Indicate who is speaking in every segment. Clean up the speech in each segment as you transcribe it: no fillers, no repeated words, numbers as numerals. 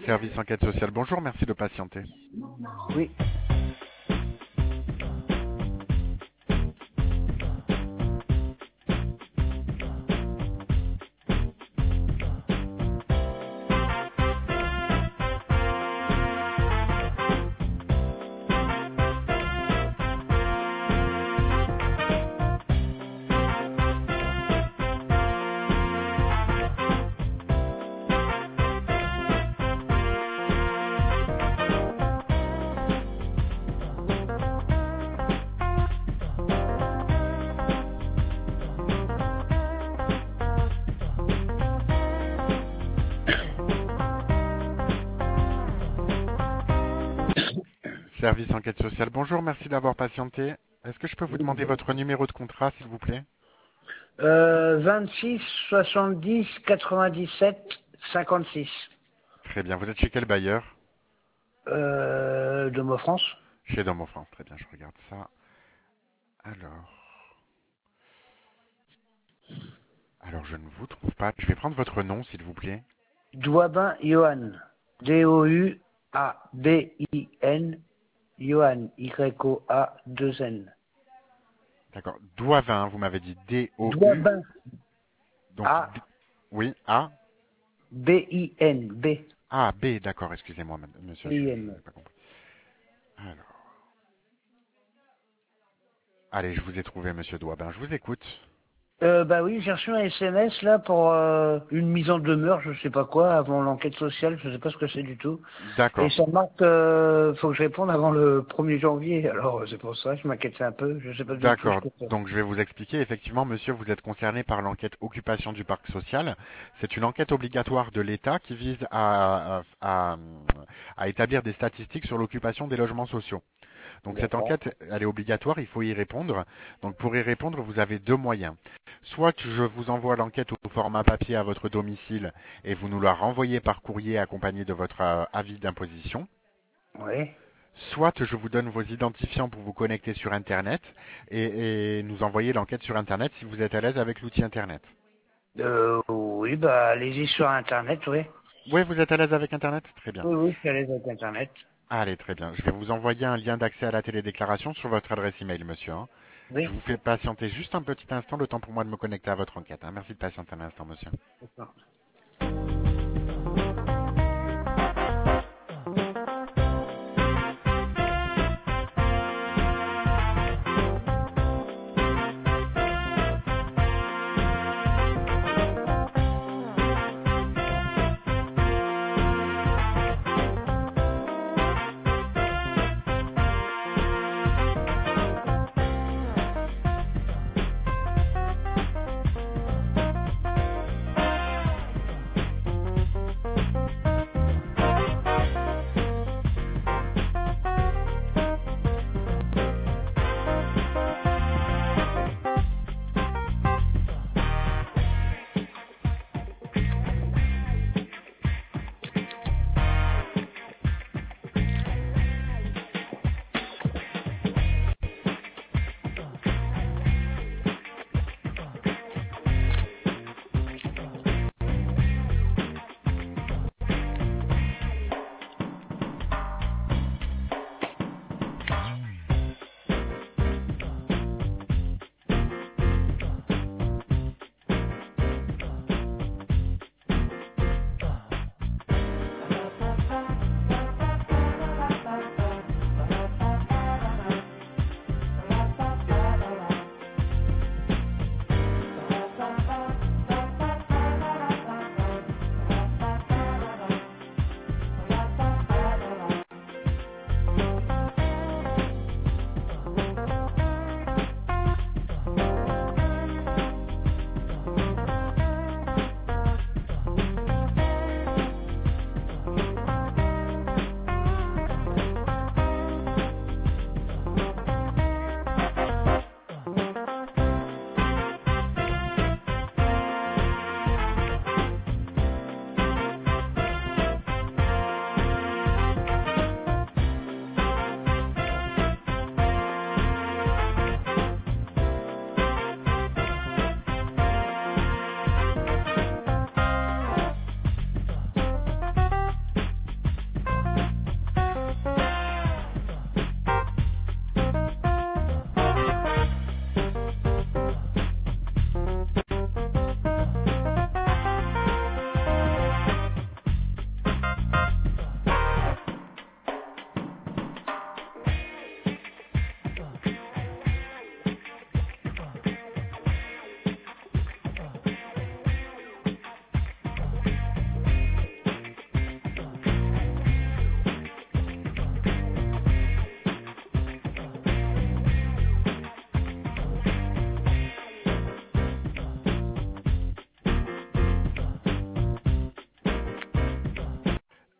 Speaker 1: Service enquête sociale, bonjour, merci de patienter.
Speaker 2: Oui.
Speaker 1: Service enquête sociale, bonjour, merci d'avoir patienté. Est-ce que je peux vous demander votre numéro de contrat, s'il vous plaît?
Speaker 2: 26 70 97 56.
Speaker 1: Très bien, vous êtes chez quel bailleur?
Speaker 2: De Mo France.
Speaker 1: Chez Domo France, très bien, je regarde ça. Alors, je ne vous trouve pas. Je vais prendre votre nom, s'il vous plaît.
Speaker 2: Douabin Johan. D-O-U-A-B-I-N. Johan. Y-O-A-2-N.
Speaker 1: D'accord, Douavin, vous m'avez dit D-O-U.
Speaker 2: Douabin.
Speaker 1: Donc, oui, A.
Speaker 2: B-I-N. B.
Speaker 1: Ah, B, d'accord, excusez-moi, monsieur, je
Speaker 2: B-I-N.
Speaker 1: n'ai pas compris. Alors, allez, je vous ai trouvé, monsieur Douavin, je vous écoute.
Speaker 2: Bah oui, j'ai reçu un SMS là pour une mise en demeure, je sais pas quoi, avant l'enquête sociale, je sais pas ce que c'est du tout. Et
Speaker 1: D'accord.
Speaker 2: ça marque, faut que je réponde avant le 1er janvier, alors c'est pour ça, je m'inquiète un peu, je sais pas du tout ce
Speaker 1: D'accord.
Speaker 2: que c'est.
Speaker 1: Donc je vais vous expliquer. Effectivement, monsieur, vous êtes concerné par l'enquête occupation du parc social. C'est une enquête obligatoire de l'État qui vise à établir des statistiques sur l'occupation des logements sociaux. Donc cette
Speaker 2: D'accord.
Speaker 1: enquête, elle est obligatoire, il faut y répondre. Donc pour y répondre, vous avez deux moyens. Soit que je vous envoie l'enquête au format papier à votre domicile et vous nous la renvoyez par courrier accompagné de votre avis d'imposition.
Speaker 2: Oui.
Speaker 1: Soit je vous donne vos identifiants pour vous connecter sur Internet et nous envoyer l'enquête sur Internet si vous êtes à l'aise avec l'outil Internet.
Speaker 2: Oui, bah allez-y sur Internet, oui.
Speaker 1: Oui, vous êtes à l'aise avec Internet? Très bien.
Speaker 2: Oui, oui, je suis à l'aise avec Internet.
Speaker 1: Allez, très bien. Je vais vous envoyer un lien d'accès à la télédéclaration sur votre adresse email, monsieur. Hein. Je
Speaker 2: Oui.
Speaker 1: vous fais patienter juste un petit instant, le temps pour moi de me connecter à votre enquête. Hein. Merci de patienter un instant, monsieur.
Speaker 2: D'accord.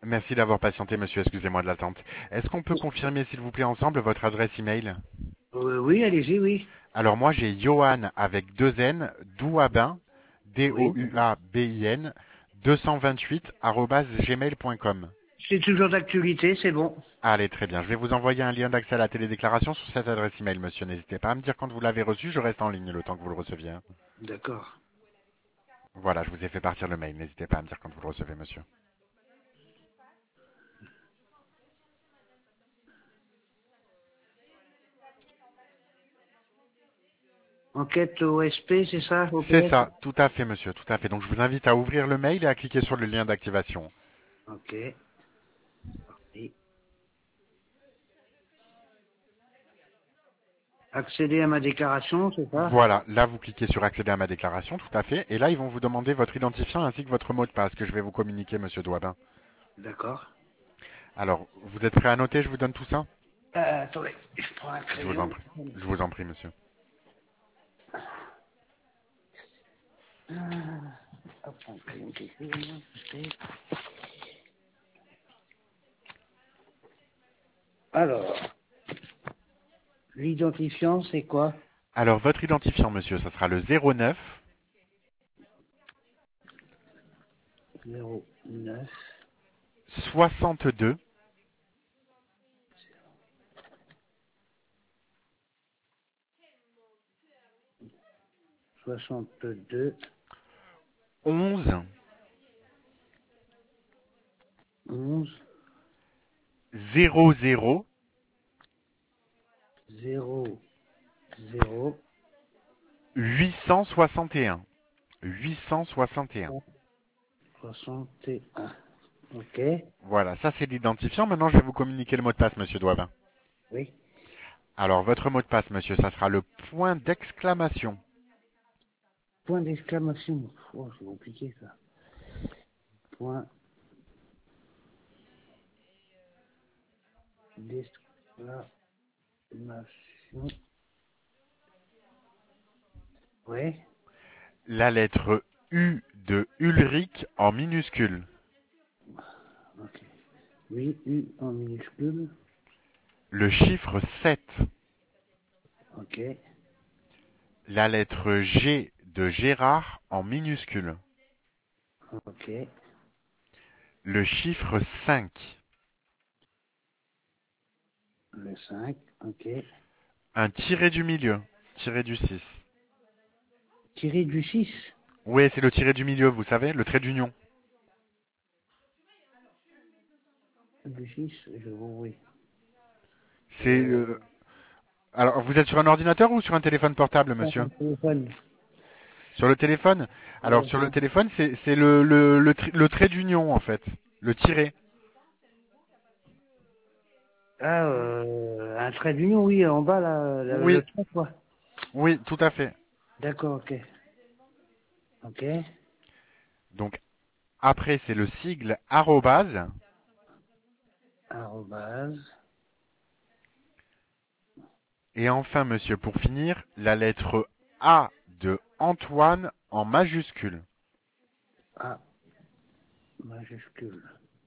Speaker 1: Merci d'avoir patienté, monsieur. Excusez-moi de l'attente. Est-ce qu'on peut confirmer, s'il vous plaît, ensemble votre adresse email?
Speaker 2: Oui, allez-y, oui.
Speaker 1: Alors moi, j'ai Johan avec deux N, Douabin,
Speaker 2: Oui.
Speaker 1: Douabin, 228 @gmail.com.
Speaker 2: C'est toujours d'actualité, c'est bon.
Speaker 1: Allez, très bien. Je vais vous envoyer un lien d'accès à la télédéclaration sur cette adresse email, monsieur. N'hésitez pas à me dire quand vous l'avez reçu. Je reste en ligne le temps que vous le receviez, hein.
Speaker 2: D'accord.
Speaker 1: Voilà, je vous ai fait partir le mail. N'hésitez pas à me dire quand vous le recevez, monsieur.
Speaker 2: Enquête OSP, c'est ça?
Speaker 1: C'est
Speaker 2: OPS?
Speaker 1: ça, tout à fait, monsieur, tout à fait. Donc je vous invite à ouvrir le mail et à cliquer sur le lien d'activation.
Speaker 2: Ok. Et accéder à ma déclaration, c'est ça?
Speaker 1: Voilà, là vous cliquez sur accéder à ma déclaration, tout à fait. Et là, ils vont vous demander votre identifiant ainsi que votre mot de passe que je vais vous communiquer, monsieur Douabin.
Speaker 2: D'accord.
Speaker 1: Alors, vous êtes prêt à noter, je vous donne tout ça?
Speaker 2: Attendez, je prends un
Speaker 1: Je vous en
Speaker 2: crayon.
Speaker 1: prie. Je vous en prie, monsieur.
Speaker 2: Hop, un crayon qui fait. Alors, l'identifiant, c'est quoi?
Speaker 1: Alors, votre identifiant, monsieur, ça sera le 09
Speaker 2: 09
Speaker 1: 62
Speaker 2: 62
Speaker 1: 11
Speaker 2: 11
Speaker 1: 00
Speaker 2: 0 0
Speaker 1: 861. 861.
Speaker 2: 61. Ok.
Speaker 1: Voilà, ça c'est l'identifiant. Maintenant, je vais vous communiquer le mot de passe, monsieur Douabin.
Speaker 2: Oui.
Speaker 1: Alors, votre mot de passe, monsieur, ça sera le point d'exclamation.
Speaker 2: Point d'exclamation. Oh, c'est compliqué ça. Point d'exclamation. Ouais.
Speaker 1: La lettre U de Ulrich en minuscule.
Speaker 2: Ok. Oui, U en minuscule.
Speaker 1: Le chiffre 7.
Speaker 2: Ok.
Speaker 1: La lettre G de Gérard en minuscule.
Speaker 2: Ok.
Speaker 1: Le chiffre 5.
Speaker 2: Le 5. Ok.
Speaker 1: Un tiré du milieu. Tiré du 6.
Speaker 2: Tiré du 6.
Speaker 1: Oui, c'est le tiré du milieu, vous savez, le trait d'union.
Speaker 2: Du 6, je vois, oui.
Speaker 1: C'est. Alors, vous êtes sur un ordinateur ou sur un téléphone portable, monsieur?
Speaker 2: Un téléphone.
Speaker 1: Sur le téléphone? Alors,
Speaker 2: Ouais.
Speaker 1: sur le téléphone, c'est le trait d'union, en fait. Le tiré.
Speaker 2: Ah, un trait d'union, oui, en bas, là, le
Speaker 1: Oui,
Speaker 2: trait, quoi.
Speaker 1: oui, tout à fait.
Speaker 2: D'accord, ok. Ok.
Speaker 1: Donc, après, c'est le sigle arrobase.
Speaker 2: Arrobase.
Speaker 1: Et enfin, monsieur, pour finir, la lettre A de Antoine en majuscule.
Speaker 2: A majuscule.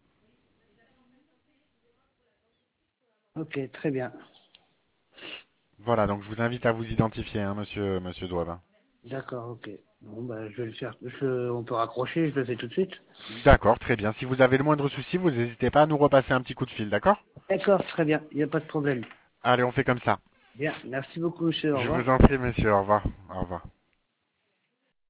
Speaker 2: Ok, très bien.
Speaker 1: Voilà, donc je vous invite à vous identifier, hein, monsieur Douabin.
Speaker 2: D'accord, ok. Bon, bah, je vais le faire. On peut raccrocher, je le fais tout de suite.
Speaker 1: D'accord, très bien. Si vous avez le moindre souci, vous n'hésitez pas à nous repasser un petit coup de fil, d'accord?
Speaker 2: D'accord, très bien. Il n'y a pas de problème.
Speaker 1: Allez, on fait comme ça.
Speaker 2: Bien, merci beaucoup, monsieur. Au
Speaker 1: Je
Speaker 2: revoir.
Speaker 1: vous en prie, monsieur. Au revoir. Au revoir.